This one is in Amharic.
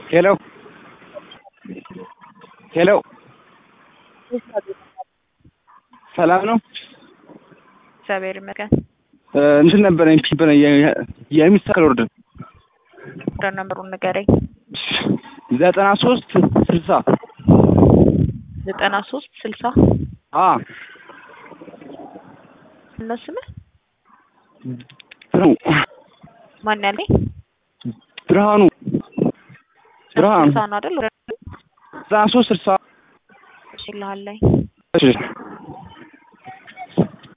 ሄሎ ሄሎ ሰላም ነው እግዚአብሔር ይመስገን። እንትን ነበረኝ የሚስተካከል ኦርደር ነምበሩን ንገረኝ። 9360 9360 እነሱ ነው ማን ያለኝ ብርሃኑ ሳና አይደል? 9360 እሺ ይላል። እሺ